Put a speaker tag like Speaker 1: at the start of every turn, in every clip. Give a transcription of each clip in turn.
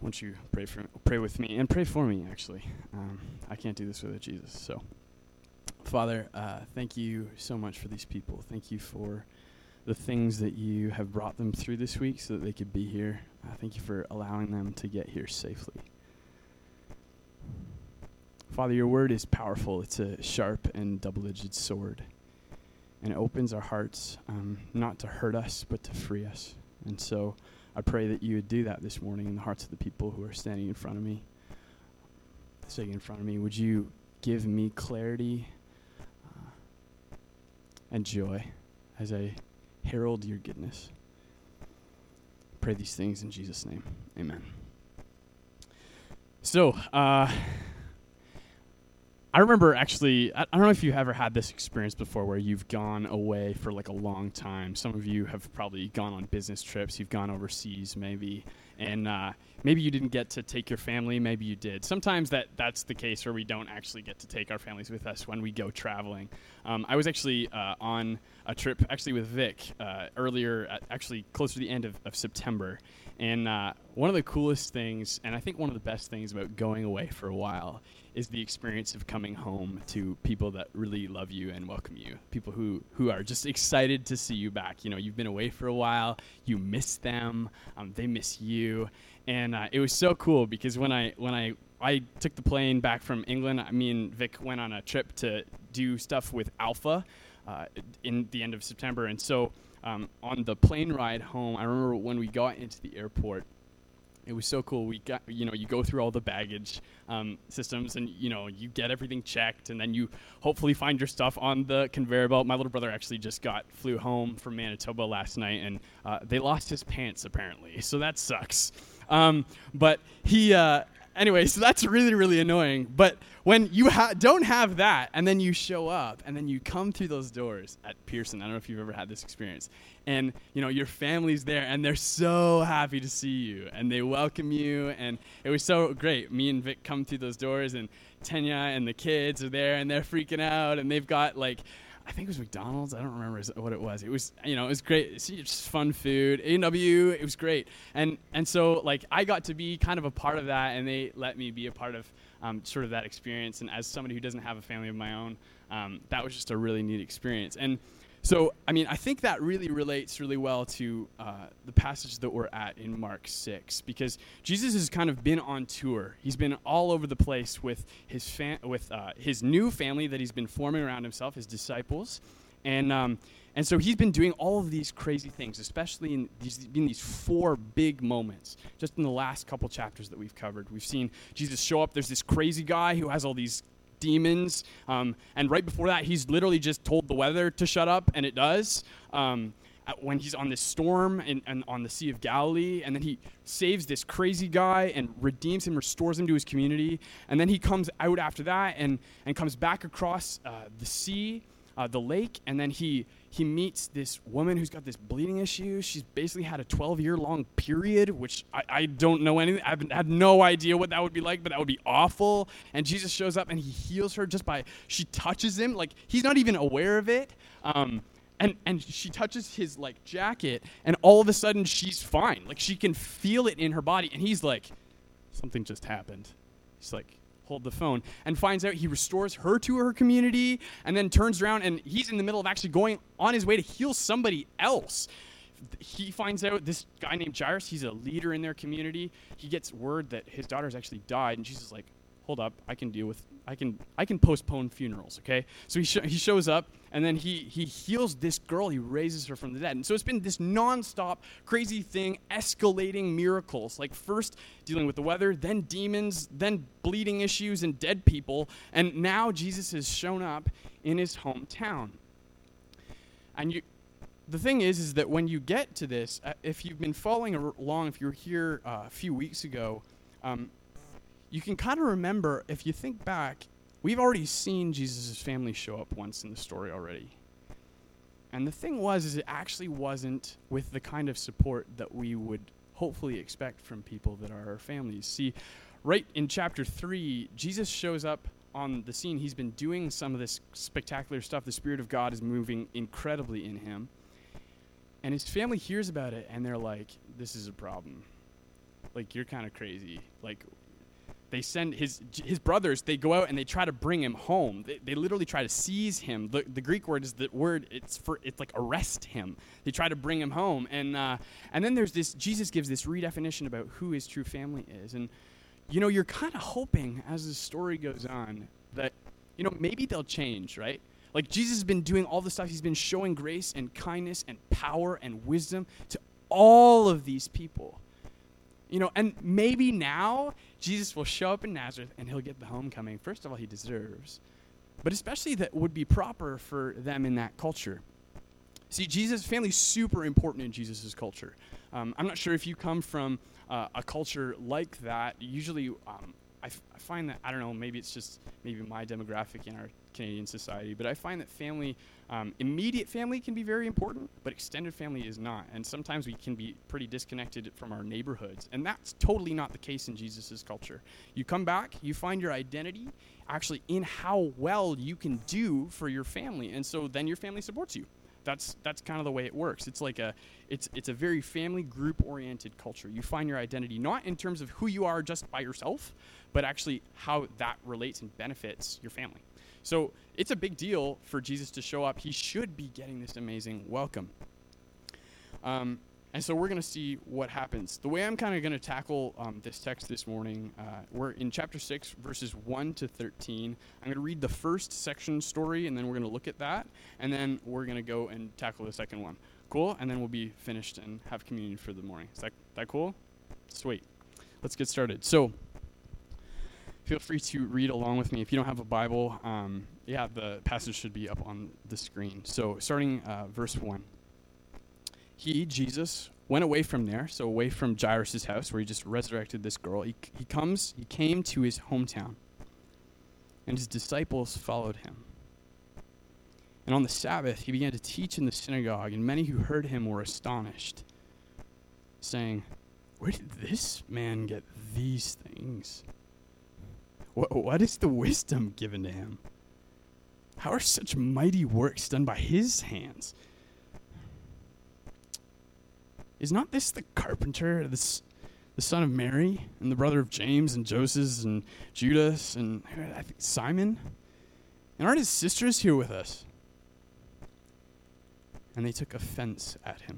Speaker 1: won't you pray with me, and pray for me, actually. I can't do this without Jesus. So, Father, thank you so much for these people. Thank you for the things that you have brought them through this week so that they could be here. Thank you for allowing them to get here safely. Father, your word is powerful. It's a sharp and double-edged sword, and it opens our hearts not to hurt us, but to free us. And so I pray that you would do that this morning in the hearts of the people who are standing in front of me. Would you give me clarity and joy as I herald your goodness? Pray these things in Jesus' name. Amen. So, I remember actually, I don't know if you've ever had this experience before where you've gone away for like a long time. Some of you have probably gone on business trips. You've gone overseas maybe, and maybe you didn't get to take your family. Maybe you did. Sometimes that's the case where we don't actually get to take our families with us when we go traveling. I was actually on a trip actually with Vic earlier, actually closer to the end of September. And one of the coolest things, and I think one of the best things about going away for a while, is the experience of coming home to people that really love you and welcome you. People who are just excited to see you back. You know, you've been away for a while, you miss them, they miss you. And it was so cool because when I took the plane back from England, me and Vic went on a trip to do stuff with Alpha in the end of September. And so on the plane ride home, I remember when we got into the airport, it was so cool. We got, you go through all the baggage systems and, you get everything checked, and then you hopefully find your stuff on the conveyor belt. My little brother actually just flew home from Manitoba last night, and they lost his pants apparently. So that sucks. But he, anyway, so that's really, really annoying. But when you don't have that, and then you show up, and then you come through those doors at Pearson, I don't know if you've ever had this experience, and, your family's there, and they're so happy to see you, and they welcome you, and it was so great. Me and Vic come through those doors, and Tenya and the kids are there, and they're freaking out, and they've got, I think it was McDonald's. I don't remember what it was. It was, it was great. It's just fun food. A&W, it was great. And so, I got to be kind of a part of that, and they let me be a part of sort of that experience. And as somebody who doesn't have a family of my own, that was just a really neat experience. And so, I think that really relates really well to the passage that we're at in Mark 6, because Jesus has kind of been on tour. He's been all over the place with his new family that he's been forming around himself, his disciples, and so he's been doing all of these crazy things, especially in these four big moments. Just in the last couple chapters that we've covered, we've seen Jesus show up. There's this crazy guy who has all these demons, and right before that, he's literally just told the weather to shut up, and it does. When he's on this storm and on the Sea of Galilee, and then he saves this crazy guy and redeems him, restores him to his community, and then he comes out after that and comes back across the sea, the lake, and then he meets this woman who's got this bleeding issue. She's basically had a 12-year-long period, which I don't know anything. I have no idea what that would be like, but that would be awful. And Jesus shows up and he heals her she touches him. He's not even aware of it. And she touches his jacket, and all of a sudden she's fine. She can feel it in her body. And he's like, something just happened. He's like, hold the phone, and finds out he restores her to her community, and then turns around and he's in the middle of actually going on his way to heal somebody else. He finds out this guy named Jairus, he's a leader in their community. He gets word that his daughter's actually died, and Jesus is like, hold up, I can postpone funerals, okay? So he shows up, and then he heals this girl. He raises her from the dead. And so it's been this nonstop crazy thing, escalating miracles. First dealing with the weather, then demons, then bleeding issues and dead people. And now Jesus has shown up in his hometown. And the thing is that when you get to this, if you've been following along, if you were here a few weeks ago, you can kind of remember, if you think back, we've already seen Jesus' family show up once in the story already. And the thing is it actually wasn't with the kind of support that we would hopefully expect from people that are our families. See, right in chapter 3, Jesus shows up on the scene. He's been doing some of this spectacular stuff. The Spirit of God is moving incredibly in him. And his family hears about it, and they're like, this is a problem. like, you're kind of crazy. Like, they send his brothers, they go out and they try to bring him home. They literally try to seize him. The Greek word is the word, it's like arrest him. They try to bring him home. And then there's this, Jesus gives this redefinition about who his true family is. And, you're kind of hoping as the story goes on that, maybe they'll change, right? Like, Jesus has been doing all this stuff. He's been showing grace and kindness and power and wisdom to all of these people. And maybe now Jesus will show up in Nazareth and he'll get the homecoming, first of all, he deserves, but especially that would be proper for them in that culture. See, Jesus' family is super important in Jesus' culture. I'm not sure if you come from a culture like that. Usually I find that, I don't know, maybe it's just maybe my demographic in our Canadian society, but I find that family, immediate family can be very important, but extended family is not. And sometimes we can be pretty disconnected from our neighborhoods. And that's totally not the case in Jesus' culture. You come back, you find your identity actually in how well you can do for your family. And so then your family supports you. That's kind of the way it works. It's like it's a very family group oriented culture. You find your identity not in terms of who you are just by yourself, but actually how that relates and benefits your family. So it's a big deal for Jesus to show up. He should be getting this amazing welcome. And so we're going to see what happens. The way I'm kind of going to tackle this text this morning, we're in chapter 6, verses 1 to 13. I'm going to read the first section story, and then we're going to look at that. And then we're going to go and tackle the second one. Cool? And then we'll be finished and have communion for the morning. Is that cool? Sweet. Let's get started. So feel free to read along with me. If you don't have a Bible, the passage should be up on the screen. So starting verse 1. He, Jesus, went away from there, so away from Jairus' house where he just resurrected this girl. He came to his hometown, and his disciples followed him. And on the Sabbath, he began to teach in the synagogue, and many who heard him were astonished, saying, "Where did this man get these things? What is the wisdom given to him? How are such mighty works done by his hands? Is not this the carpenter, the son of Mary, and the brother of James and Joseph and Judas and I think Simon? And aren't his sisters here with us?" And they took offense at him.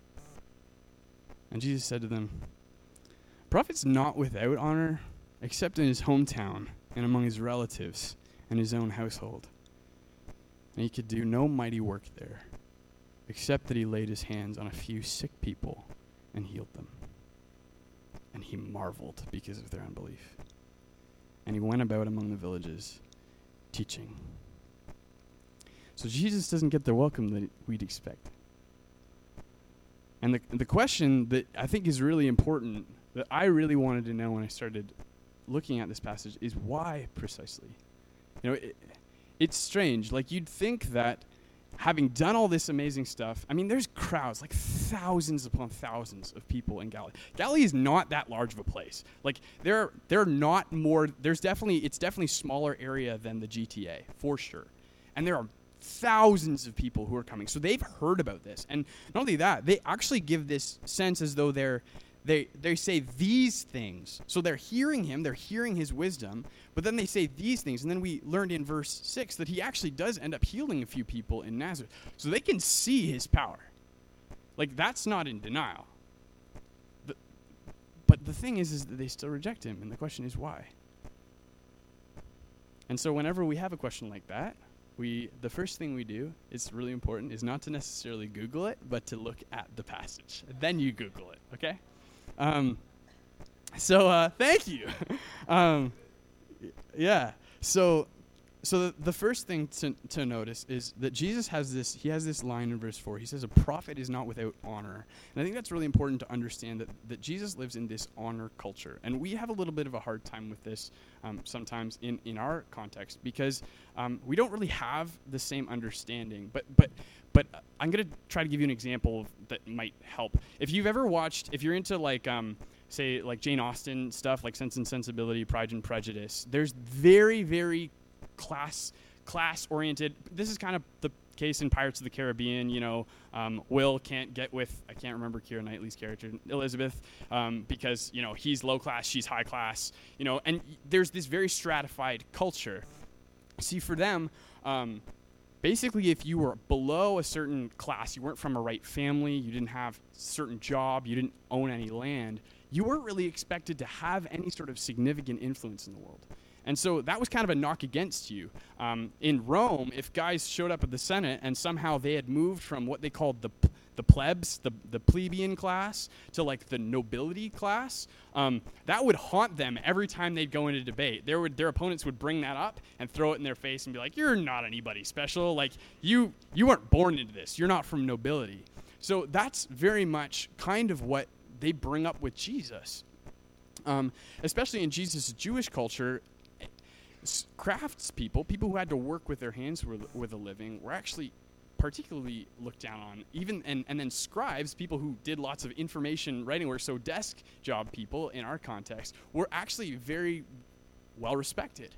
Speaker 1: And Jesus said to them, "A prophet's not without honor, except in his hometown and among his relatives and his own household." And he could do no mighty work there, except that he laid his hands on a few sick people and healed them. And he marveled because of their unbelief. And he went about among the villages, teaching. So Jesus doesn't get the welcome that we'd expect. And the question that I think is really important, that I really wanted to know when I started looking at this passage, is why precisely? It's strange. Like, you'd think that having done all this amazing stuff, I mean, there's crowds, like thousands upon thousands of people in Galilee. Galilee is not that large of a place. Like, it's definitely smaller area than the GTA, for sure. And there are thousands of people who are coming. So they've heard about this. And not only that, they actually give this sense as though they say these things. So they're hearing him, they're hearing his wisdom, but then they say these things. And then we learned in verse 6 that he actually does end up healing a few people in Nazareth. So they can see his power. Like, that's not in denial. But the thing is that they still reject him, and the question is why? And so whenever we have a question like that, the first thing we do, it's really important, is not to necessarily Google it, but to look at the passage. Then you Google it, okay? Thank you. So the first thing to notice is that Jesus has this line in verse 4. He says, "A prophet is not without honor." And I think that's really important to understand that Jesus lives in this honor culture. And we have a little bit of a hard time with this sometimes in our context, because we don't really have the same understanding. But I'm going to try to give you an example that might help. If you're into like, say, like Jane Austen stuff, like Sense and Sensibility, Pride and Prejudice, there's very, very class-oriented. This is kind of the case in Pirates of the Caribbean, Will can't get with, I can't remember Keira Knightley's character, Elizabeth, because, he's low class, she's high class, and there's this very stratified culture. See, for them, basically, if you were below a certain class, you weren't from a right family, you didn't have a certain job, you didn't own any land, you weren't really expected to have any sort of significant influence in the world. And so that was kind of a knock against you. In Rome, if guys showed up at the Senate and somehow they had moved from what they called the plebs, the plebeian class, to like the nobility class, that would haunt them every time they'd go into debate. Their opponents would bring that up and throw it in their face and be like, "You're not anybody special. Like you weren't born into this. You're not from nobility." So that's very much kind of what they bring up with Jesus, especially in Jesus' Jewish culture. Craftspeople, people who had to work with their hands with a living, were actually particularly looked down on. Even and then scribes, people who did lots of information writing work, so desk job people in our context, were actually very well respected.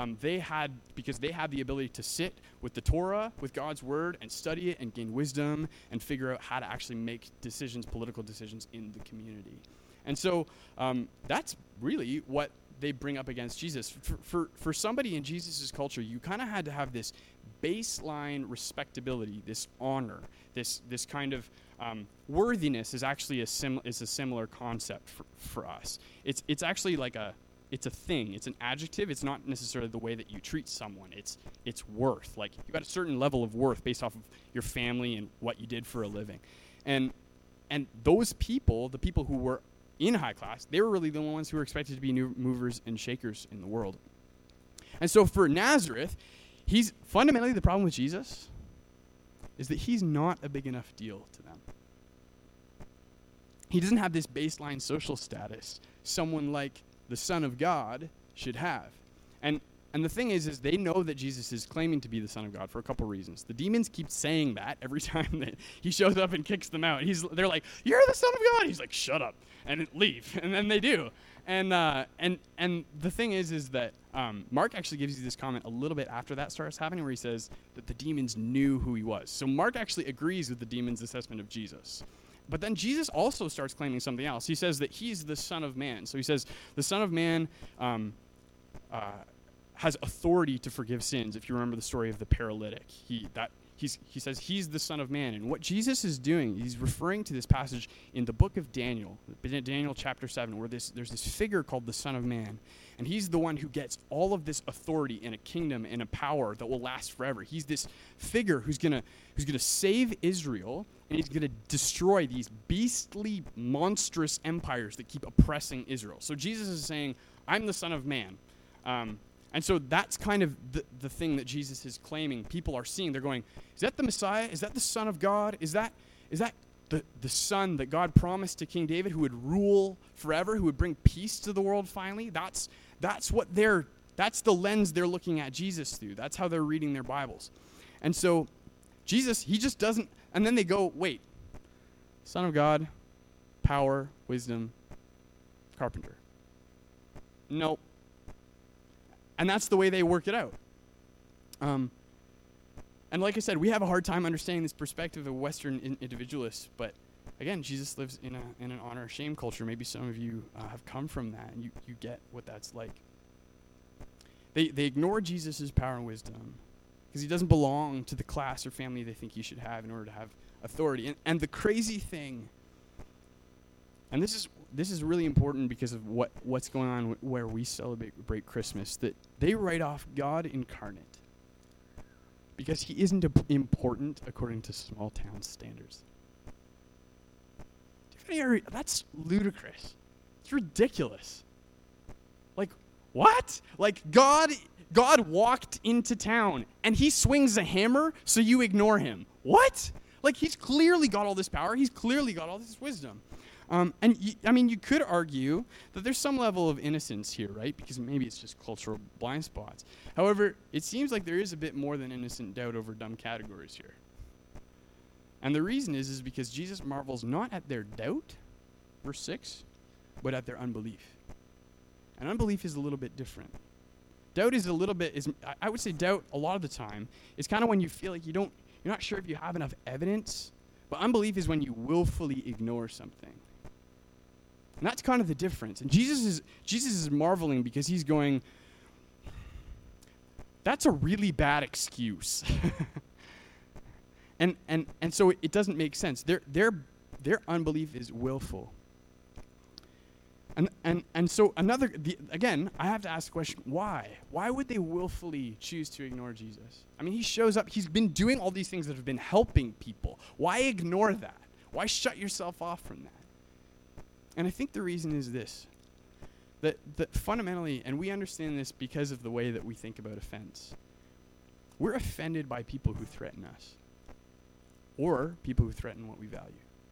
Speaker 1: Because they had the ability to sit with the Torah, with God's word, and study it and gain wisdom and figure out how to actually make decisions, political decisions in the community. And so that's really what they bring up against Jesus. For somebody in Jesus' culture, you kind of had to have this baseline respectability, this honor, this kind of worthiness is actually a similar concept for us. It's actually like it's a thing. It's an adjective. It's not necessarily the way that you treat someone. It's worth. Like you got a certain level of worth based off of your family and what you did for a living. And those people, the people who were in high class, they were really the ones who were expected to be new movers and shakers in the world. And so for Nazareth, he's fundamentally, the problem with Jesus is that he's not a big enough deal to them. He doesn't have this baseline social status someone like the Son of God should have. And the thing is they know that Jesus is claiming to be the Son of God for a couple reasons. The demons keep saying that every time that he shows up and kicks them out. They're like, "You're the Son of God." He's like, "Shut up," and leave. And then they do. And the thing is that Mark actually gives you this comment a little bit after that starts happening, where he says that the demons knew who he was. So Mark actually agrees with the demons' assessment of Jesus. But then Jesus also starts claiming something else. He says that he's the Son of Man. So he says the Son of Man has authority to forgive sins. If you remember the story of the paralytic, he says he's the Son of Man. And what Jesus is doing, he's referring to this passage in the book of Daniel, Daniel chapter 7, where there's this figure called the Son of Man. And he's the one who gets all of this authority and a kingdom and a power that will last forever. He's this figure who's gonna save Israel, and he's gonna destroy these beastly, monstrous empires that keep oppressing Israel. So Jesus is saying, "I'm the Son of Man." And so that's kind of the thing that Jesus is claiming. People are seeing. They're going, "Is that the Messiah? Is that the Son of God? Is that the Son that God promised to King David, who would rule forever, who would bring peace to the world finally?" That's the lens they're looking at Jesus through. That's how they're reading their Bibles. And so Jesus, he just doesn't. And then they go, "Wait, Son of God, power, wisdom, carpenter." Nope. And that's the way they work it out. And like I said, we have a hard time understanding this perspective of Western individualists. But again, Jesus lives in an honor or shame culture. Maybe some of you have come from that, and you get what that's like. They ignore Jesus' power and wisdom because he doesn't belong to the class or family they think he should have in order to have authority. And the crazy thing, and this is really important because of what's going on where we celebrate Christmas, that they write off God incarnate because he isn't important according to small town standards. That's ludicrous. It's ridiculous. Like, what? Like, God walked into town and he swings a hammer so you ignore him. What? Like, he's clearly got all this power. He's clearly got all this wisdom. You could argue that there's some level of innocence here, right? Because maybe it's just cultural blind spots. However, it seems like there is a bit more than innocent doubt over dumb categories here. And the reason is because Jesus marvels not at their doubt, verse 6, but at their unbelief. And unbelief is a little bit different. Doubt is I would say doubt a lot of the time is kind of when you feel like you're You're not sure if you have enough evidence. But unbelief is when you willfully ignore something. And that's kind of the difference. And Jesus is marveling because he's going, that's a really bad excuse. and so it doesn't make sense. Their unbelief is willful. And so again, I have to ask the question, why? Why would they willfully choose to ignore Jesus? I mean, he shows up, he's been doing all these things that have been helping people. Why ignore that? Why shut yourself off from that? And I think the reason is this, that fundamentally, and we understand this because of the way that we think about offense, we're offended by people who threaten us, or people who threaten what we value.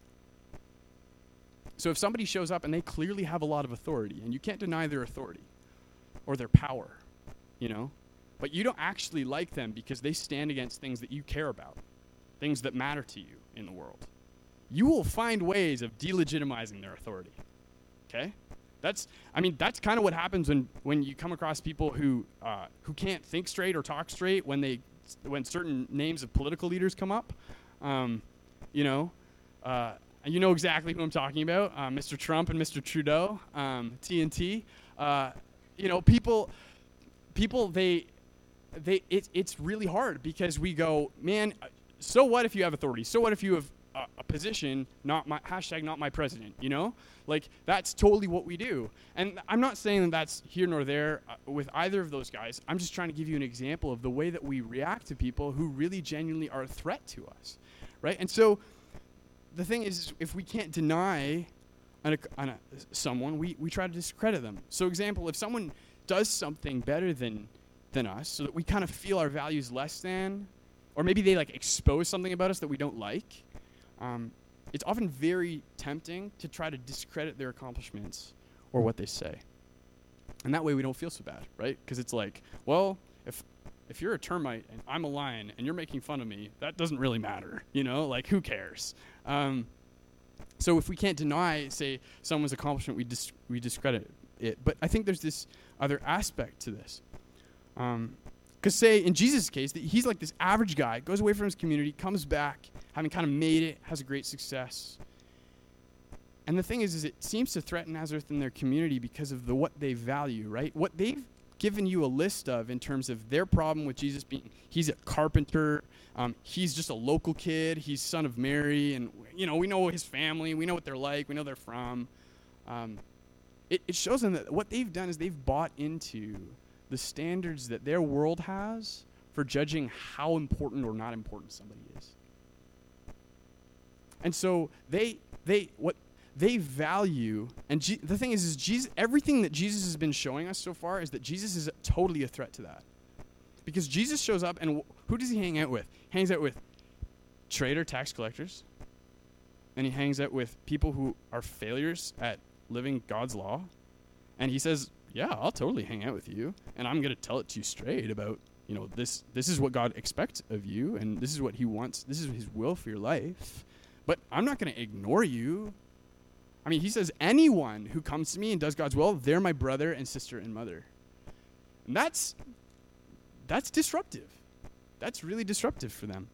Speaker 1: So if somebody shows up and they clearly have a lot of authority, and you can't deny their authority or their power, but you don't actually like them because they stand against things that you care about, things that matter to you in the world, you will find ways of delegitimizing their authority. Okay? That's kind of what happens when you come across people who can't think straight or talk straight when certain names of political leaders come up. You know exactly who I'm talking about, Mr. Trump and Mr. Trudeau, TNT. People, it's really hard because we go, man, so what if you have authority? So what if you have a position, not my president, Like, that's totally what we do. And I'm not saying that that's here nor there with either of those guys. I'm just trying to give you an example of the way that we react to people who really genuinely are a threat to us, right? And so the thing is, if we can't deny someone, we try to discredit them. So example, if someone does something better than us so that we kind of feel our values less than, or maybe they expose something about us that we don't like, it's often very tempting to try to discredit their accomplishments or what they say. And that way we don't feel so bad, right? Because it's like, well, if you're a termite and I'm a lion and you're making fun of me, that doesn't really matter, who cares? So if we can't deny, say, someone's accomplishment, we discredit it. But I think there's this other aspect to this. Because say, in Jesus' case, he's like this average guy, goes away from his community, comes back, having kind of made it, has a great success. And the thing is it seems to threaten Nazareth and their community because of what they value, right? What they've given you a list of in terms of their problem with Jesus being, he's a carpenter, he's just a local kid, he's son of Mary, and we know his family, we know what they're like, we know they're from. It shows them that what they've done is they've bought into the standards that their world has for judging how important or not important somebody is. And so what they value, and the thing is Jesus, everything that Jesus has been showing us so far is that Jesus is totally a threat to that. Because Jesus shows up, and who does he hang out with? He hangs out with traitor tax collectors, and he hangs out with people who are failures at living God's law, and he says, yeah, I'll totally hang out with you, and I'm going to tell it to you straight about, this is what God expects of you, and this is what he wants, this is his will for your life, but I'm not going to ignore you. I mean, he says, anyone who comes to me and does God's will, they're my brother and sister and mother. And that's disruptive. That's really disruptive for them.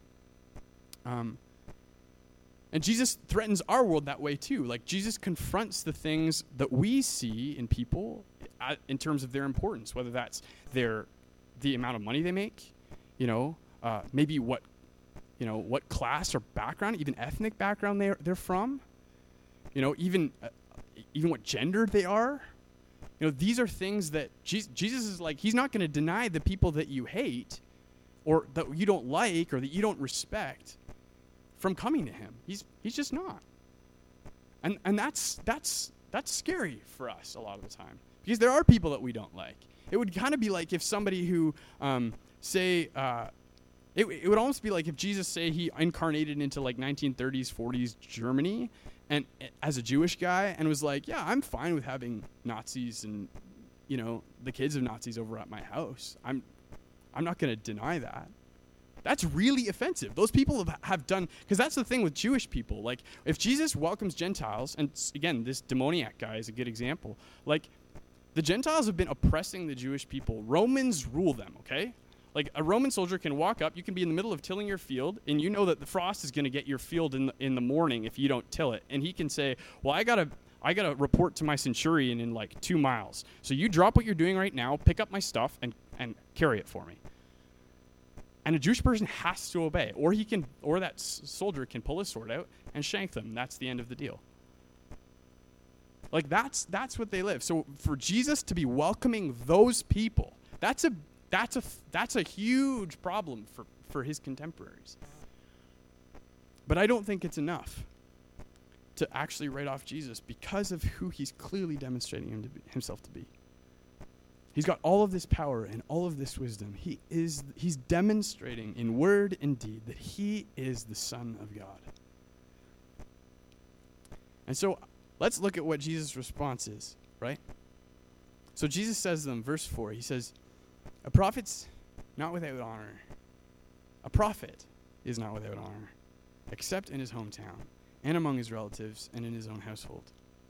Speaker 1: And Jesus threatens our world that way too. Like, Jesus confronts the things that we see in people in terms of their importance, whether that's the amount of money they make, maybe what class or background, even ethnic background they're from, even what gender they are. These are things that Jesus is like, he's not going to deny the people that you hate or that you don't like or that you don't respect from coming to him. He's just not. And that's scary for us a lot of the time, because there are people that we don't like. It would kind of be like if somebody who it would almost be like if Jesus, say, he incarnated into 1930s, 40s Germany, and as a Jewish guy, and was like, yeah, I'm fine with having Nazis and the kids of Nazis over at my house. I'm not going to deny that. That's really offensive. Those people have done, because that's the thing with Jewish people. Like, if Jesus welcomes Gentiles, and again, this demoniac guy is a good example. Like, the Gentiles have been oppressing the Jewish people. Romans rule them, okay? Like a Roman soldier can walk up, you can be in the middle of tilling your field, and you know that the frost is going to get your field in the morning if you don't till it. And he can say, well, I gotta report to my centurion in like 2 miles. So you drop what you're doing right now, pick up my stuff, and carry it for me. And a Jewish person has to obey, or that soldier can pull his sword out and shank them. That's the end of the deal. Like that's what they live. So for Jesus to be welcoming those people, that's a huge problem for his contemporaries. But I don't think it's enough to actually write off Jesus because of who he's clearly demonstrating himself to be. He's got all of this power and all of this wisdom. He's demonstrating in word and deed that he is the Son of God. And so let's look at what Jesus' response is, right? So Jesus says to them, verse 4, he says, a prophet's not without honor. A prophet is not without honor, except in his hometown and among his relatives and in his own household.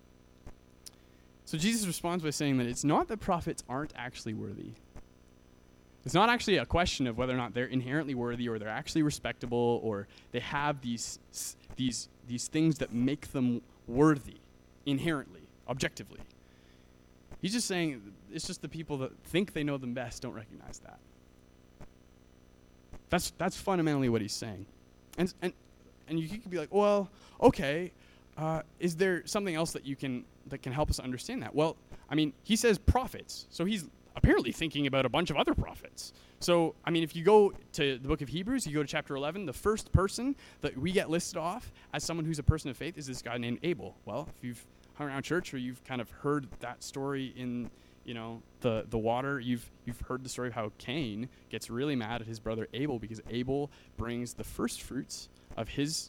Speaker 1: So Jesus responds by saying that it's not that prophets aren't actually worthy. It's not actually a question of whether or not they're inherently worthy or they're actually respectable or they have these things that make them worthy inherently, objectively. He's just saying it's just the people that think they know them best don't recognize that. That's fundamentally what he's saying. And you could be like, well, okay, is there something else that can help us understand that? Well, I mean, he says prophets, so he's apparently thinking about a bunch of other prophets. So, I mean, if you go to the book of Hebrews, you go to chapter 11, the first person that we get listed off as someone who's a person of faith is this guy named Abel. Well, if you've hung around church or you've kind of heard that story in, the water, you've heard the story of how Cain gets really mad at his brother Abel because Abel brings the first fruits of his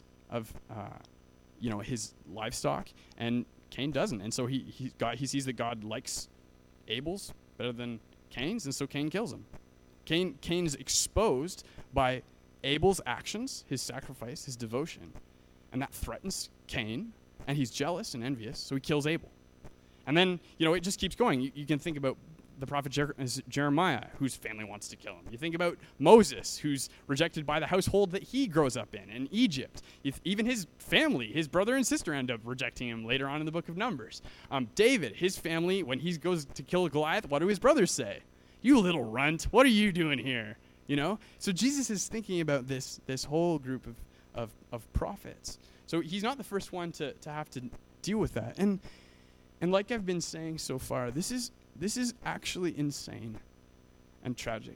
Speaker 1: livestock, and Cain doesn't. And so he sees that God likes Abel's better than Cain's, and so Cain kills him. Cain's exposed by Abel's actions, his sacrifice, his devotion, and that threatens Cain, and he's jealous and envious, so he kills Abel. And then, it just keeps going. You can think about the prophet Jeremiah, whose family wants to kill him. You think about Moses, who's rejected by the household that he grows up in Egypt. Even his family, his brother and sister end up rejecting him later on in the book of Numbers. David, his family, when he goes to kill Goliath, what do his brothers say? You little runt, what are you doing here? So Jesus is thinking about this whole group of prophets. So he's not the first one to have to deal with that. And like I've been saying so far, this is actually insane and tragic.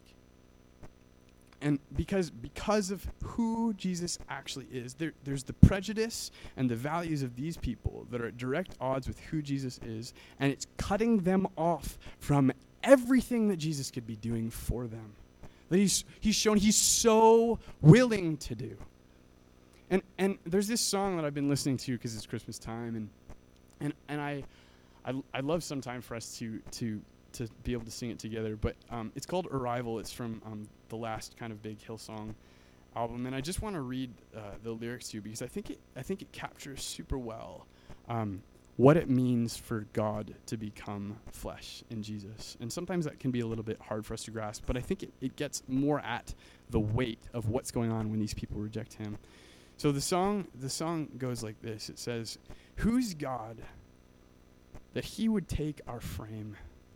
Speaker 1: And because of who Jesus actually is, there's the prejudice and the values of these people that are at direct odds with who Jesus is, and it's cutting them off from everything that Jesus could be doing for them. That he's shown he's so willing to do. And there's this song that I've been listening to because it's Christmas time, and I'd love sometime for us to be able to sing it together, but it's called Arrival. It's from the last kind of big Hillsong album, and I just want to read the lyrics to you because I think it captures super well what it means for God to become flesh in Jesus. And sometimes that can be a little bit hard for us to grasp, but I think it gets more at the weight of what's going on when these people reject him. So the song goes like this. It says, "Who's God that he would take our frame,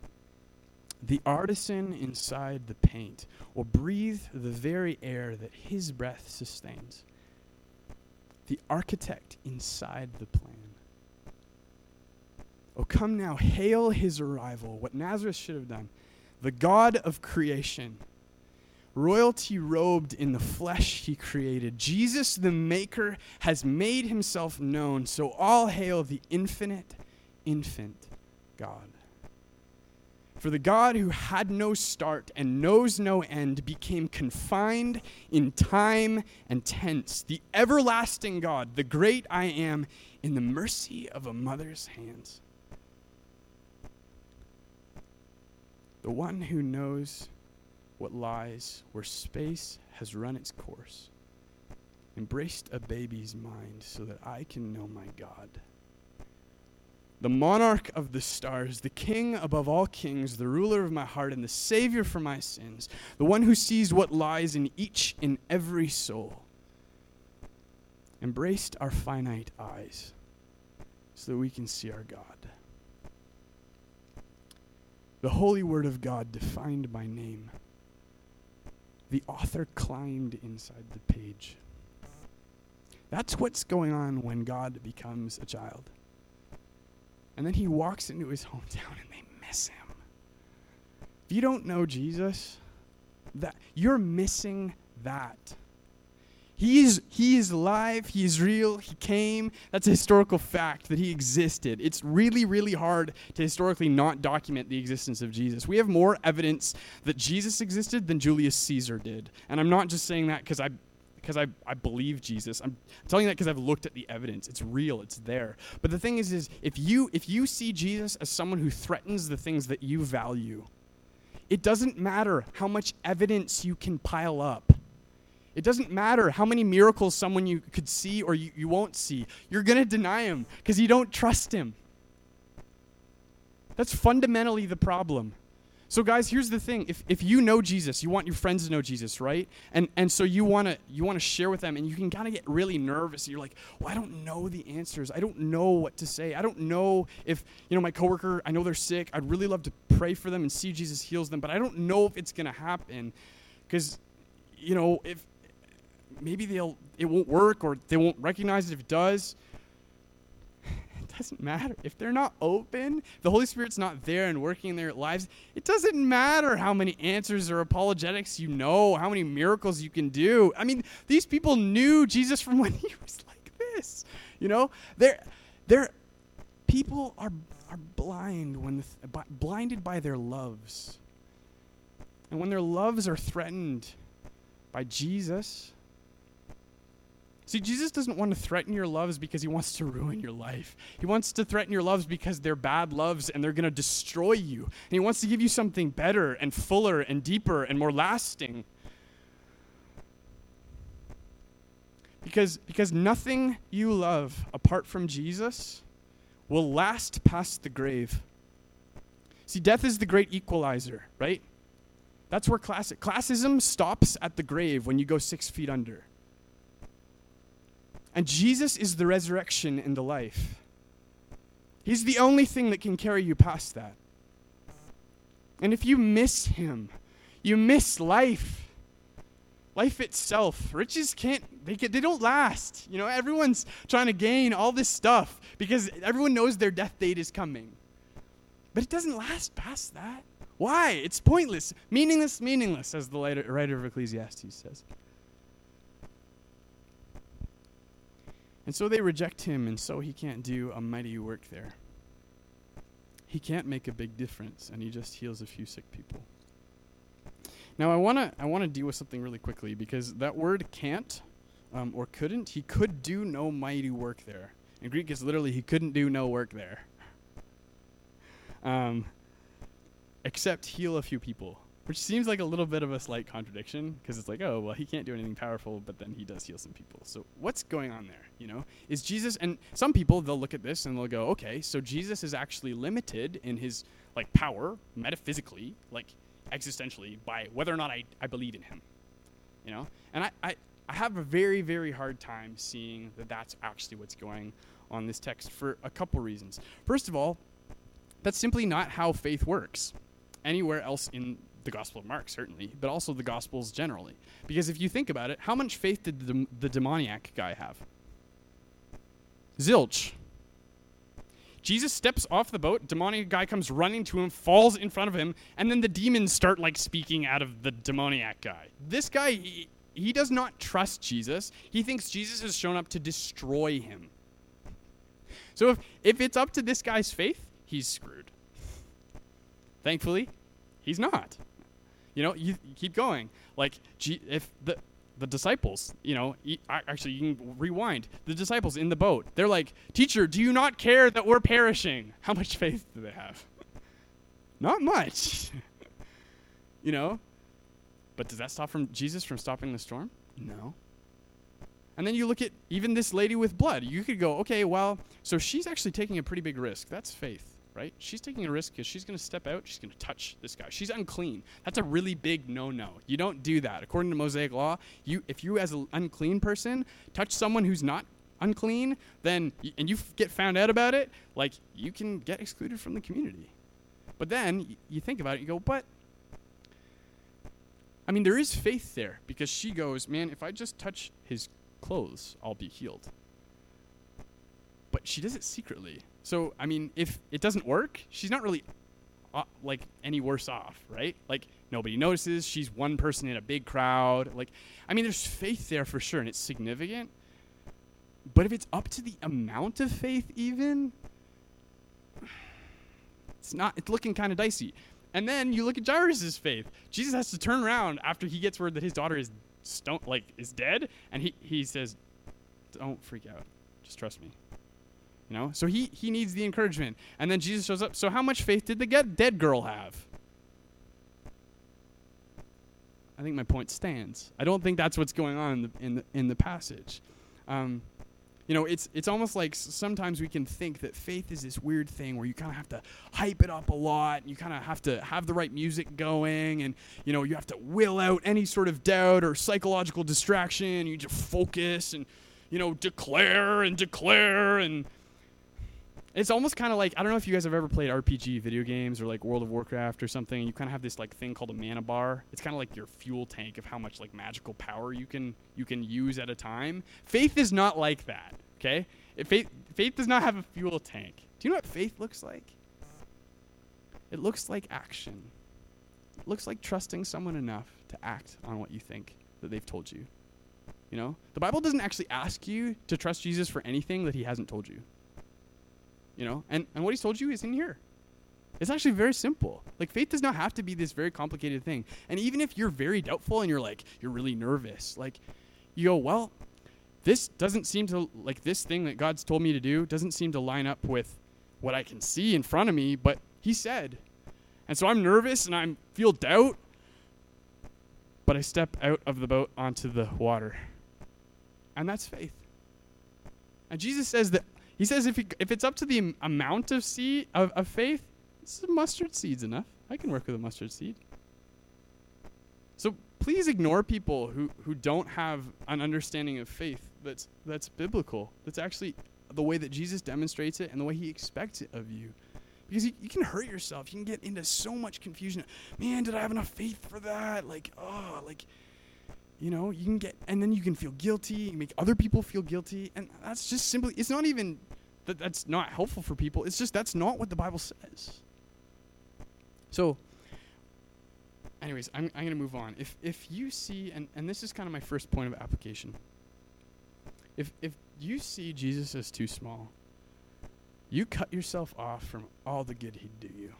Speaker 1: the artisan inside the paint, or breathe the very air that his breath sustains, the architect inside the plan. Oh, come now, hail his arrival, what Nazareth should have done, the God of creation, royalty robed in the flesh he created. Jesus the Maker has made himself known, so all hail the infinite infant God. For the God who had no start and knows no end became confined in time and tense, the everlasting God, the great I am, in the mercy of a mother's hands. The one who knows what lies where space has run its course, embraced a baby's mind so that I can know my God. the monarch of the stars, the king above all kings, the ruler of my heart and the savior for my sins, the one who sees what lies in each and every soul, embraced our finite eyes so that we can see our God. The holy word of God defined by name. The author climbed inside the page. That's what's going on when God becomes a child. And then he walks into his hometown and they miss him. If you don't know Jesus, that you're missing that. He is alive, he is real, he came. That's a historical fact that he existed. It's really, really hard to historically not document the existence of Jesus. We have more evidence that Jesus existed than Julius Caesar did. And I'm not just saying that because I believe Jesus. I'm telling you that because I've looked at the evidence. It's real, it's there. But the thing is if you see Jesus as someone who threatens the things that you value, it doesn't matter how much evidence you can pile up. It doesn't matter how many miracles someone you could see or you won't see. You're going to deny him because you don't trust him. That's fundamentally the problem. So guys, here's the thing. If you know Jesus, you want your friends to know Jesus, right? And so you want to share with them, and you can kind of get really nervous. You're like, well, I don't know the answers. I don't know what to say. I don't know if, my coworker, I know they're sick. I'd really love to pray for them and see Jesus heals them, but I don't know if it's going to happen because, if maybe it won't work or they won't recognize it if it does. It doesn't matter. If they're not open, the Holy Spirit's not there and working in their lives, it doesn't matter how many answers or apologetics you know, how many miracles you can do. I mean, these people knew Jesus from when he was like this. They're people are blinded by their loves. And when their loves are threatened by Jesus, see, Jesus doesn't want to threaten your loves because he wants to ruin your life. He wants to threaten your loves because they're bad loves and they're going to destroy you. And he wants to give you something better and fuller and deeper and more lasting. Because nothing you love apart from Jesus will last past the grave. See, death is the great equalizer, right? That's where classism stops at the grave when you go 6 feet under. And Jesus is the resurrection and the life. He's the only thing that can carry you past that. And if you miss him, you miss life. Life itself. Riches they don't last. Everyone's trying to gain all this stuff because everyone knows their death date is coming. But it doesn't last past that. Why? It's pointless. Meaningless, as the writer of Ecclesiastes says. And so they reject him, and so he can't do a mighty work there. He can't make a big difference, and he just heals a few sick people. Now I want to deal with something really quickly, because that word can't or couldn't, he could do no mighty work there. In Greek, it's literally he couldn't do no work there. Except heal a few people, which seems like a little bit of a slight contradiction, because it's like, oh, well, he can't do anything powerful, but then he does heal some people. So what's going on there, Is Jesus, and some people, they'll look at this and they'll go, okay, so Jesus is actually limited in his, power, metaphysically, existentially, by whether or not I believe in him, And I have a very, very hard time seeing that that's actually what's going on in this text for a couple reasons. First of all, that's simply not how faith works anywhere else in the Gospel of Mark, certainly, but also the Gospels generally. Because if you think about it, how much faith did the demoniac guy have? Zilch. Jesus steps off the boat, demoniac guy comes running to him, falls in front of him, and then the demons start speaking out of the demoniac guy. This guy, he does not trust Jesus. He thinks Jesus has shown up to destroy him. So if it's up to this guy's faith, he's screwed. Thankfully, he's not. You keep going. If the disciples, actually you can rewind. The disciples in the boat, they're like, teacher, do you not care that we're perishing? How much faith do they have? Not much. But does that stop Jesus from stopping the storm? No. And then you look at even this lady with blood. You could go, okay, well, so she's actually taking a pretty big risk. That's faith, right? She's taking a risk because she's going to step out. She's going to touch this guy. She's unclean. That's a really big no-no. You don't do that. According to Mosaic law, if you as an unclean person touch someone who's not unclean, then and you get found out about it, like, you can get excluded from the community. But then you think about it, you go, but I mean, there is faith there, because she goes, man, if I just touch his clothes, I'll be healed. But she does it secretly. So, I mean, if it doesn't work, she's not really like any worse off, right? Like, nobody notices. She's one person in a big crowd. Like, I mean, there's faith there for sure, and it's significant. But if it's up to the amount of faith even, it's looking kind of dicey. And then you look at Jairus' faith. Jesus has to turn around after he gets word that his daughter is dead, and he says, don't freak out. Just trust me. You know? So he needs the encouragement. And then Jesus shows up. So how much faith did the dead girl have? I think my point stands. I don't think that's what's going on in the passage. You know, it's almost like sometimes we can think that faith is this weird thing where you kind of have to hype it up a lot, and you kind of have to have the right music going, and, you know, you have to will out any sort of doubt or psychological distraction. You just focus and, you know, declare, and it's almost kind of like, I don't know if you guys have ever played RPG video games or like World of Warcraft or something. You kind of have this like thing called a mana bar. It's kind of like your fuel tank of how much like magical power you can use at a time. Faith is not like that, okay? Faith does not have a fuel tank. Do you know what faith looks like? It looks like action. It looks like trusting someone enough to act on what you think that they've told you. You know? The Bible doesn't actually ask you to trust Jesus for anything that he hasn't told you. You know, and what he's told you is in here. It's actually very simple. Like, faith does not have to be this very complicated thing. And even if you're very doubtful and you're really nervous, like, you go, well, this doesn't seem to, like, this thing that God's told me to do doesn't seem to line up with what I can see in front of me, but he said. And so I'm nervous and I feel doubt, but I step out of the boat onto the water. And that's faith. And Jesus says that, he says if it's up to the amount of faith, this is mustard seed's enough. I can work with a mustard seed. So please ignore people who don't have an understanding of faith that's biblical. That's actually the way that Jesus demonstrates it and the way he expects it of you. Because you can hurt yourself. You can get into so much confusion. Man, did I have enough faith for that? You know, you can get, and then you can feel guilty, you make other people feel guilty, and that's just simply, it's not even that that's not helpful for people, it's just that's not what the Bible says. So, anyways, I'm going to move on. If you see, and this is kind of my first point of application, if you see Jesus as too small, you cut yourself off from all the good he'd do you.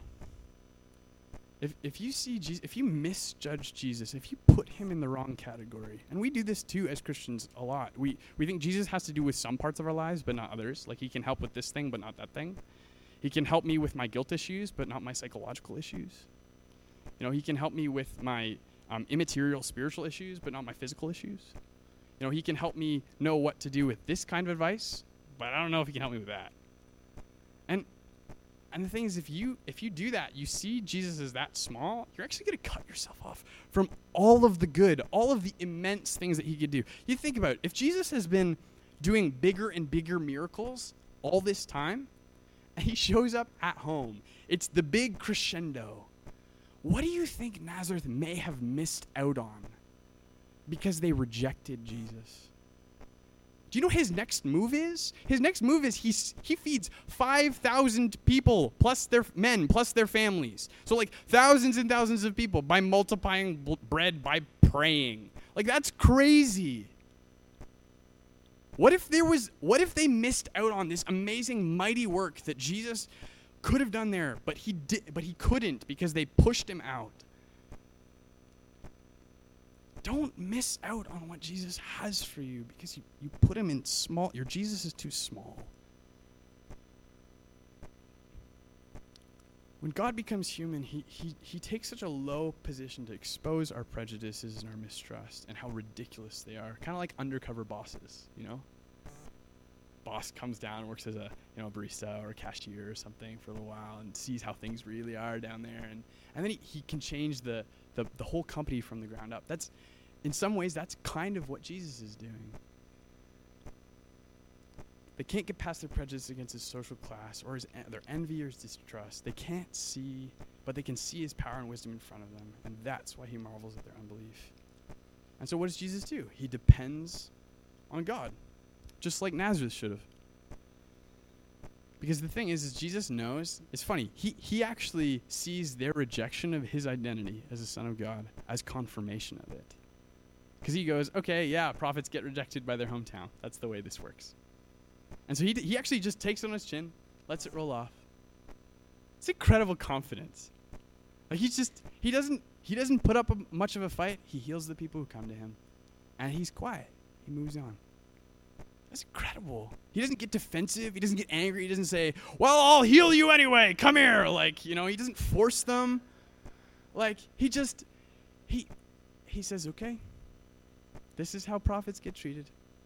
Speaker 1: If you see Jesus, if you misjudge Jesus, if you put him in the wrong category, and we do this too as Christians a lot. We think Jesus has to do with some parts of our lives, but not others. Like, he can help with this thing, but not that thing. He can help me with my guilt issues, but not my psychological issues. You know, he can help me with my immaterial spiritual issues, but not my physical issues. You know, he can help me know what to do with this kind of advice, but I don't know if he can help me with that. And the thing is, if you do that, you see Jesus as that small, you're actually going to cut yourself off from all of the good, all of the immense things that he could do. You think about it. If Jesus has been doing bigger and bigger miracles all this time, and he shows up at home, it's the big crescendo. What do you think Nazareth may have missed out on because they rejected Jesus? Do you know what his next move is? His next move is he feeds 5,000 people plus their men plus their families. So like thousands and thousands of people by multiplying bread by praying. Like, that's crazy. What if they missed out on this amazing mighty work that Jesus could have done there, but he couldn't because they pushed him out? Don't miss out on what Jesus has for you because you put him in small. Your Jesus is too small. when God becomes human, he takes such a low position to expose our prejudices and our mistrust and how ridiculous they are. Kind of like undercover bosses, you know? Boss comes down and works as a barista or a cashier or something for a little while and sees how things really are down there, and then he can change the whole company from the ground up. That's, in some ways, that's kind of what Jesus is doing. They can't get past their prejudice against his social class or their envy or his distrust. They can't see, but they can see his power and wisdom in front of them, and that's why he marvels at their unbelief. And so what does Jesus do? He depends on God, just like Nazareth should have. Because the thing is Jesus knows, it's funny, he actually sees their rejection of his identity as a son of God as confirmation of it. Because he goes, okay, yeah, prophets get rejected by their hometown. That's the way this works. And so he actually just takes it on his chin, lets it roll off. It's incredible confidence. Like he doesn't put up much of a fight. He heals the people who come to him, and he's quiet. He moves on. That's incredible. He doesn't get defensive. He doesn't get angry. He doesn't say, well, I'll heal you anyway. Come here. He doesn't force them. He says, okay, this is how prophets get treated.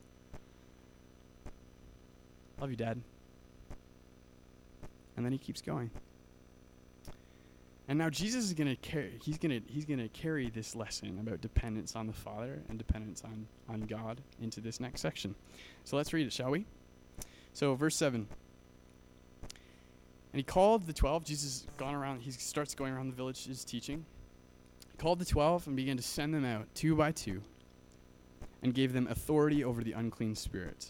Speaker 1: Love you, Dad. And then he keeps going. And now Jesus is going to carry, he's going to carry this lesson about dependence on the Father and dependence on God into this next section. So let's read it, shall we? So verse 7. And he called the 12. Jesus gone around, he starts going around the villages teaching. He called the 12 and began to send them out 2 by 2 and gave them authority over the unclean spirits.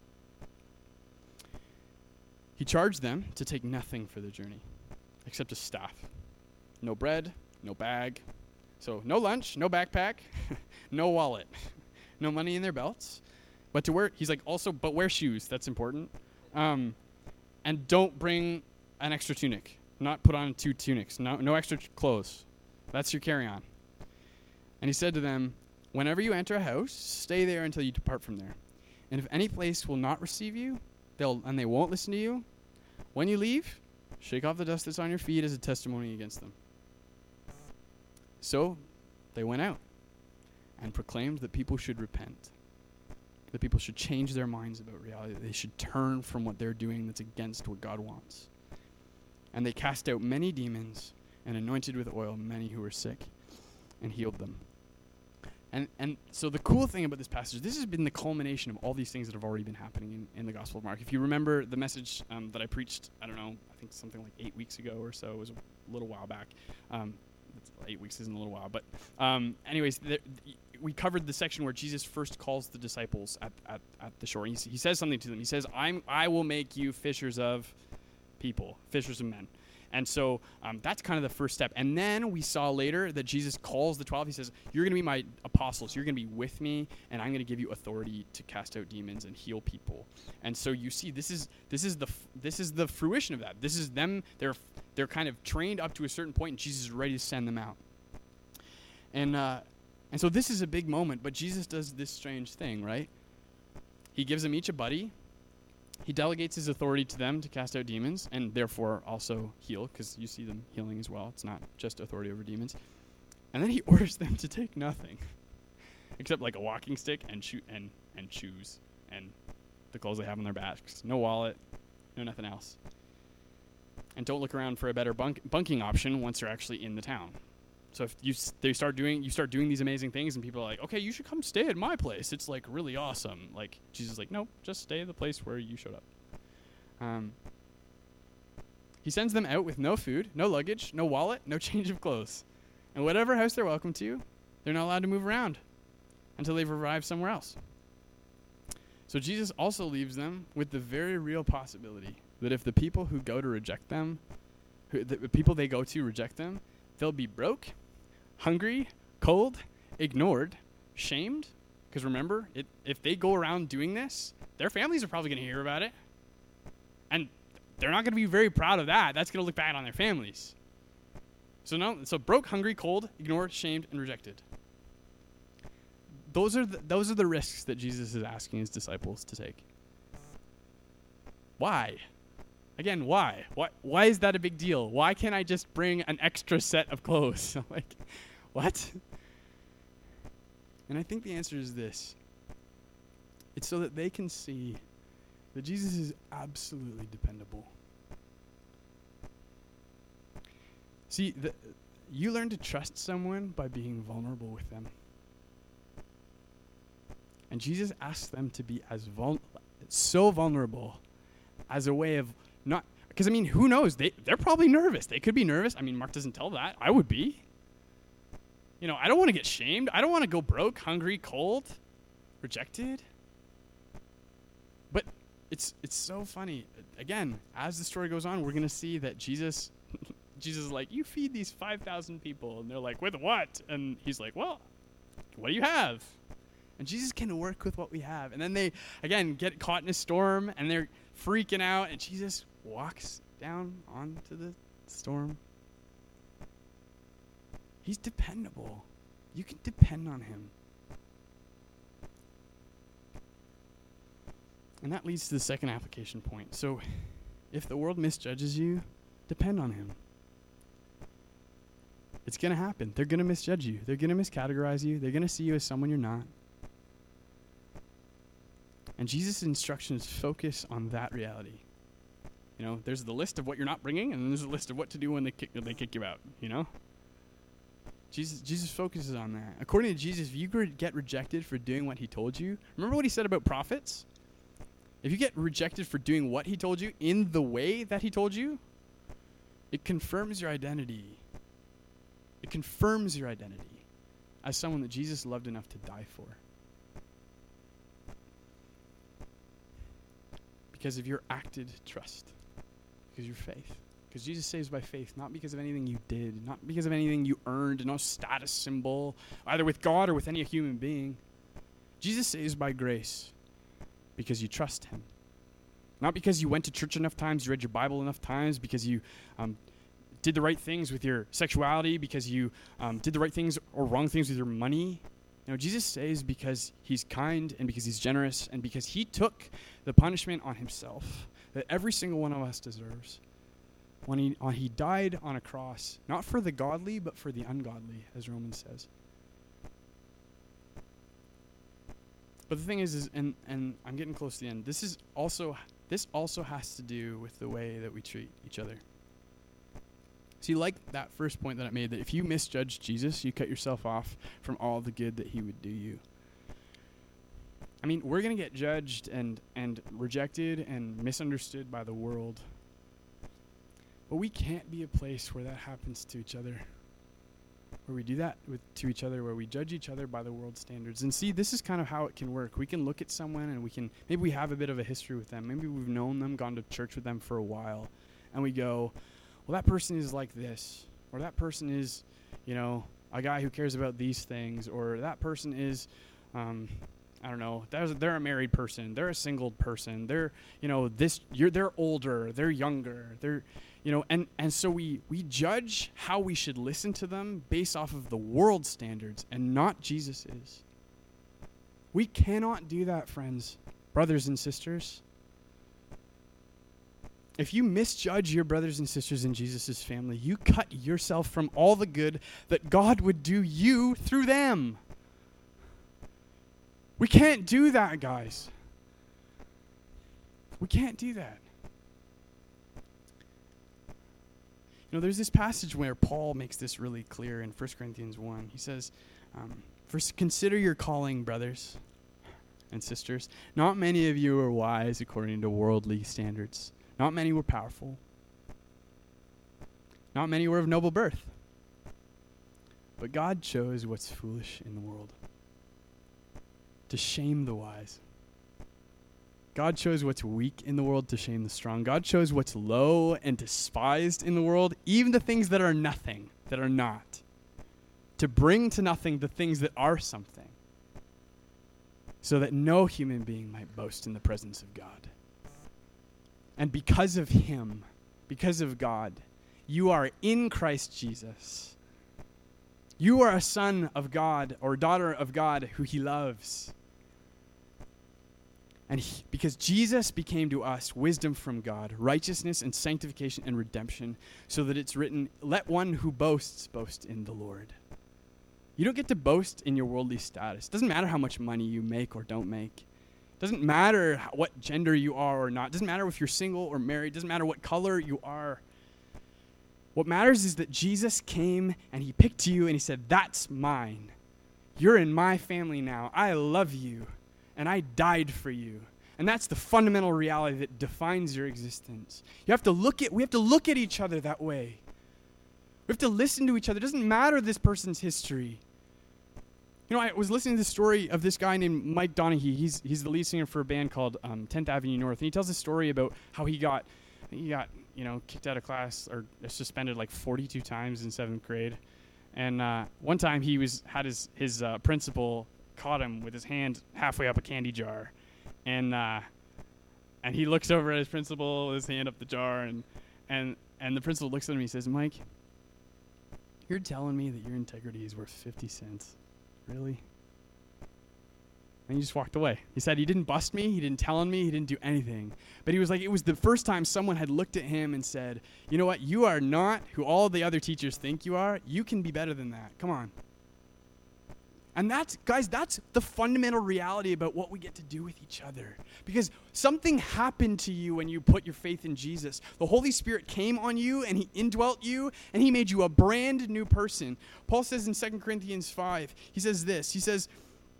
Speaker 1: He charged them to take nothing for their journey except a staff. No bread, no bag. So no lunch, no backpack, no wallet, no money in their belts. But to wear, he's like, also, but wear shoes. That's important. And don't bring an extra tunic. Not put on 2 tunics. No extra clothes. That's your carry-on. And he said to them, whenever you enter a house, stay there until you depart from there. And if any place will not receive you, they won't listen to you, when you leave, shake off the dust that's on your feet as a testimony against them. So they went out and proclaimed that people should repent, that people should change their minds about reality, that they should turn from what they're doing that's against what God wants. And they cast out many demons and anointed with oil many who were sick and healed them. And so the cool thing about this passage, this has been the culmination of all these things that have already been happening in the Gospel of Mark. If you remember the message that I preached, I don't know, I think something like 8 weeks ago or so, it was a little while back. 8 weeks isn't a little while, but anyways, we covered the section where Jesus first calls the disciples at the shore. He says something to them. He says, I will make you fishers of people, fishers of men. And so that's kind of the first step. And then we saw later that Jesus calls the 12. He says, you're going to be my apostles. You're going to be with me, and I'm going to give you authority to cast out demons and heal people. And so you see, this is the fruition of that. This is them. They're kind of trained up to a certain point, and Jesus is ready to send them out. And so this is a big moment, but Jesus does this strange thing, right? He gives them each a buddy. He delegates his authority to them to cast out demons and therefore also heal, because you see them healing as well. It's not just authority over demons. And then he orders them to take nothing except like a walking stick and shoes and the clothes they have on their backs. No wallet, no nothing else. And don't look around for a better bunking option once you're actually in the town. So if you start doing these amazing things, and people are like, okay, you should come stay at my place. It's like really awesome. Like Jesus is like, nope, just stay at the place where you showed up. He sends them out with no food, no luggage, no wallet, no change of clothes. And whatever house they're welcome to, they're not allowed to move around until they've arrived somewhere else. So Jesus also leaves them with the very real possibility that if the people who go to reject them, the people they go to reject them, they'll be broke, hungry, cold, ignored, shamed. Because remember, if they go around doing this, their families are probably going to hear about it. And they're not going to be very proud of that. That's going to look bad on their families. So broke, hungry, cold, ignored, shamed, and rejected. Those are the risks that Jesus is asking his disciples to take. Why? Again, why? Why is that a big deal? Why can't I just bring an extra set of clothes? Like, what? And I think the answer is this. It's so that they can see that Jesus is absolutely dependable. See, you learn to trust someone by being vulnerable with them. And Jesus asks them to be so vulnerable as a way of not, because I mean, who knows? They're probably nervous. They could be nervous. I mean, Mark doesn't tell that. I would be. You know, I don't want to get shamed. I don't want to go broke, hungry, cold, rejected. But it's so funny. Again, as the story goes on, we're going to see that Jesus is like, you feed these 5,000 people. And they're like, with what? And he's like, well, what do you have? And Jesus can work with what we have. And then they, again, get caught in a storm, and they're freaking out, and Jesus walks down onto the storm. He's dependable. You can depend on him. And that leads to the second application point. So if the world misjudges you, depend on him. It's going to happen. They're going to misjudge you. They're going to miscategorize you. They're going to see you as someone you're not. And Jesus' instructions focus on that reality. You know, there's the list of what you're not bringing, and then there's a list of what to do when they kick you out, you know? Jesus focuses on that. According to Jesus, if you get rejected for doing what he told you, remember what he said about prophets? If you get rejected for doing what he told you in the way that he told you, it confirms your identity. It confirms your identity as someone that Jesus loved enough to die for. Because of your acted trust. Because of your faith. Because Jesus saves by faith, not because of anything you did, not because of anything you earned, no status symbol, either with God or with any human being. Jesus saves by grace because you trust him. Not because you went to church enough times, you read your Bible enough times, because you did the right things with your sexuality, because you did the right things or wrong things with your money. You know, Jesus saves because he's kind and because he's generous and because he took the punishment on himself that every single one of us deserves. When he died on a cross, not for the godly, but for the ungodly, as Romans says. But the thing is and I'm getting close to the end, this also has to do with the way that we treat each other. See, like that first point that I made, that if you misjudge Jesus, you cut yourself off from all the good that he would do you. I mean, we're going to get judged and rejected and misunderstood by the world. But we can't be a place where that happens to each other. Where we do that to each other, where we judge each other by the world's standards. And see, this is kind of how it can work. We can look at someone and maybe we have a bit of a history with them. Maybe we've known them, gone to church with them for a while. And we go, well, that person is like this. Or that person is, you know, a guy who cares about these things. Or that person is, I don't know, they're a married person. They're a single person. They're, you know, they're older. They're younger. They're, you know, and so we judge how we should listen to them based off of the world standards and not Jesus's. We cannot do that, friends, brothers and sisters. If you misjudge your brothers and sisters in Jesus' family, you cut yourself from all the good that God would do you through them. We can't do that, guys. We can't do that. You know, there's this passage where Paul makes this really clear in 1 Corinthians 1. He says, "First, consider your calling, brothers and sisters. Not many of you are wise according to worldly standards. Not many were powerful. Not many were of noble birth. But God chose what's foolish in the world to shame the wise. God chose what's weak in the world to shame the strong. God chose what's low and despised in the world, even the things that are nothing, that are not, to bring to nothing the things that are something, so that no human being might boast in the presence of God. And because of him, because of God, you are in Christ Jesus. You are a son of God or daughter of God who he loves. Because Jesus became to us wisdom from God, righteousness and sanctification and redemption, so that it's written, let one who boasts boast in the Lord. You don't get to boast in your worldly status. It doesn't matter how much money you make or don't make. It doesn't matter what gender you are or not. It doesn't matter if you're single or married. It doesn't matter what color you are. What matters is that Jesus came and he picked you and he said, that's mine. You're in my family now. I love you. And I died for you. And that's the fundamental reality that defines your existence. We have to look at each other that way. We have to listen to each other. It doesn't matter this person's history. You know, I was listening to the story of this guy named Mike Donahue. He's the lead singer for a band called 10th Avenue North. And he tells a story about how he got kicked out of class or suspended like 42 times in 7th grade. And one time he had his principal caught him with his hand halfway up a candy jar, and he looks over at his principal with his hand up the jar, and the principal looks at him and he says, Mike, you're telling me that your integrity is worth 50 cents? Really? And he just walked away. He said he didn't bust me, he didn't tell on me, he didn't do anything. But he was like, it was the first time someone had looked at him and said, you know what, you are not who all the other teachers think you are. You can be better than that. Come on. And that's the fundamental reality about what we get to do with each other. Because something happened to you when you put your faith in Jesus. The Holy Spirit came on you and he indwelt you and he made you a brand new person. Paul says in 2 Corinthians 5, he says this, he says,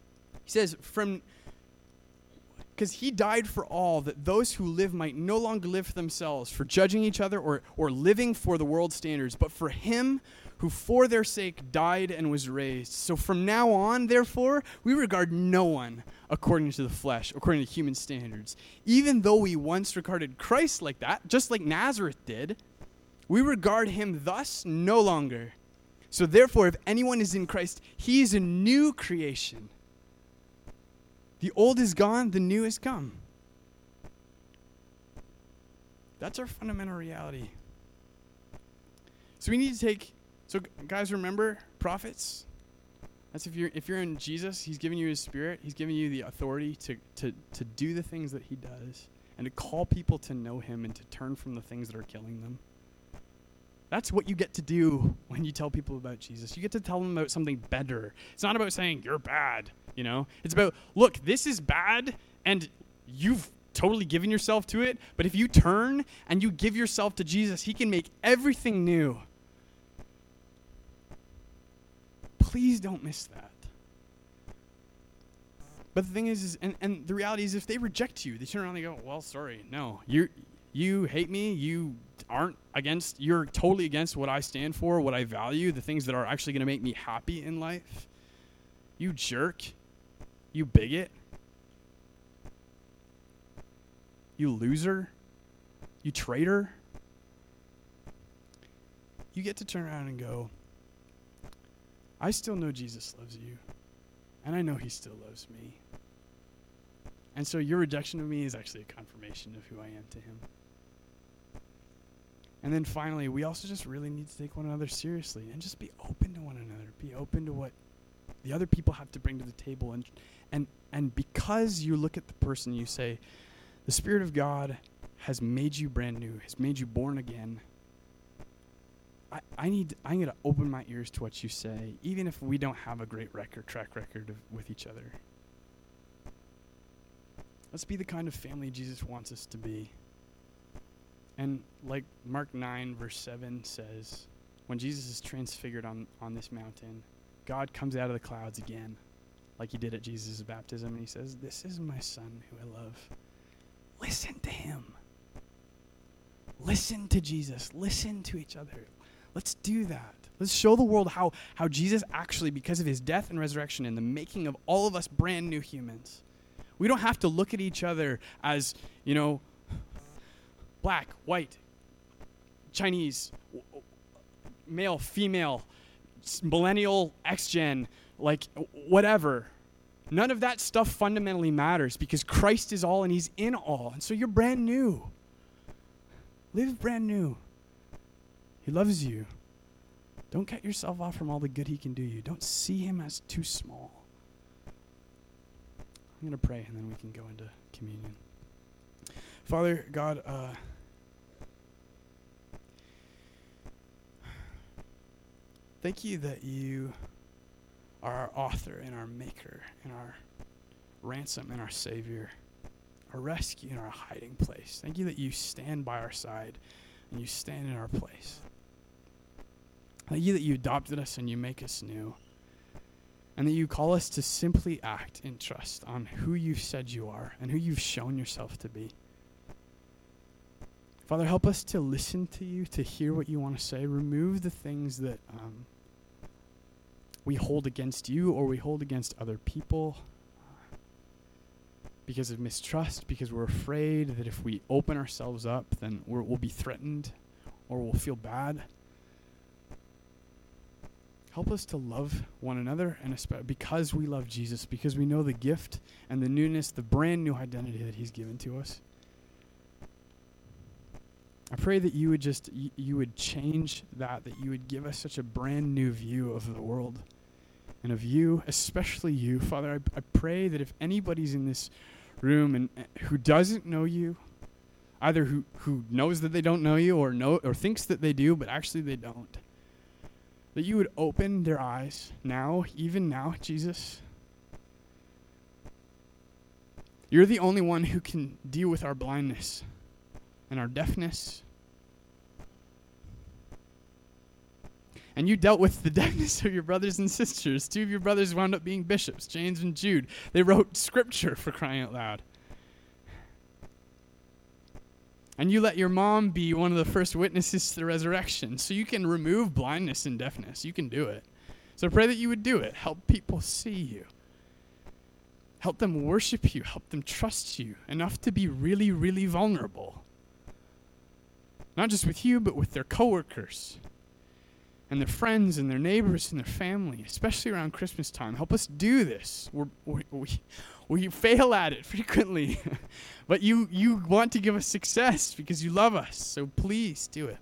Speaker 1: because he died for all, that those who live might no longer live for themselves, for judging each other or living for the world's standards, but for him who for their sake died and was raised. So from now on, therefore, we regard no one according to the flesh, according to human standards. Even though we once regarded Christ like that, just like Nazareth did, we regard him thus no longer. So therefore, if anyone is in Christ, he is a new creation. The old is gone, the new has come. That's our fundamental reality. So we need to so guys, remember, prophets, that's if you're in Jesus, he's giving you his spirit, he's giving you the authority to do the things that he does and to call people to know him and to turn from the things that are killing them. That's what you get to do when you tell people about Jesus. You get to tell them about something better. It's not about saying you're bad, you know? It's about, look, this is bad and you've totally given yourself to it, but if you turn and you give yourself to Jesus, he can make everything new. Please don't miss that. But the thing is and the reality is, if they reject you, they turn around and they go, well, sorry, no, you hate me, you're totally against what I stand for, what I value, the things that are actually going to make me happy in life. You jerk. You bigot. You loser. You traitor. You get to turn around and go, I still know Jesus loves you, and I know he still loves me. And so your rejection of me is actually a confirmation of who I am to him. And then finally, we also just really need to take one another seriously and just be open to one another. Be open to what the other people have to bring to the table. And because you look at the person, you say, the Spirit of God has made you brand new, has made you born again. I'm going to open my ears to what you say, even if we don't have a great track record with each other. Let's be the kind of family Jesus wants us to be. And like Mark 9, verse 7 says, when Jesus is transfigured on this mountain, God comes out of the clouds again, like he did at Jesus' baptism, and he says, this is my son who I love. Listen to him. Listen to Jesus. Listen to each other. Let's do that. Let's show the world how Jesus actually, because of his death and resurrection and the making of all of us brand new humans, we don't have to look at each other as, black, white, Chinese, male, female, millennial, X-gen, like whatever. None of that stuff fundamentally matters because Christ is all and he's in all. And so you're brand new. Live brand new. He loves you. Don't cut yourself off from all the good he can do you. Don't see him as too small. I'm going to pray, and then we can go into communion. Father God, thank you that you are our author and our maker and our ransom and our savior, our rescue and our hiding place. Thank you that you stand by our side and you stand in our place. Thank you that you adopted us and you make us new. And that you call us to simply act in trust on who you've said you are and who you've shown yourself to be. Father, help us to listen to you, to hear what you want to say. Remove the things that we hold against you or we hold against other people because of mistrust, because we're afraid that if we open ourselves up, then we'll be threatened or we'll feel bad. Help us to love one another, and especially because we love Jesus, because we know the gift and the newness, the brand new identity that he's given to us. I pray that you would change that you would give us such a brand new view of the world and of you, especially you. Father, I pray that if anybody's in this room and who doesn't know you, either who knows that they don't know you or thinks that they do, but actually they don't, that you would open their eyes now, even now, Jesus. You're the only one who can deal with our blindness and our deafness. And you dealt with the deafness of your brothers and sisters. 2 of your brothers wound up being bishops, James and Jude. They wrote scripture, for crying out loud. And you let your mom be one of the first witnesses to the resurrection. So you can remove blindness and deafness. You can do it. So I pray that you would do it. Help people see you. Help them worship you. Help them trust you enough to be really, really vulnerable. Not just with you, but with their coworkers and their friends and their neighbors and their family, especially around Christmas time. Help us do this. We fail at it frequently, but you want to give us success because you love us, so please do it.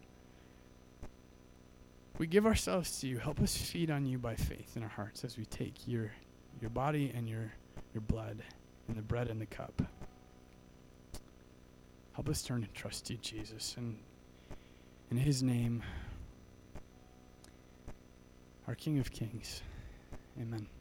Speaker 1: We give ourselves to you. Help us feed on you by faith in our hearts as we take your body and your blood and the bread and the cup. Help us turn and trust you, Jesus, and in his name, our King of Kings. Amen.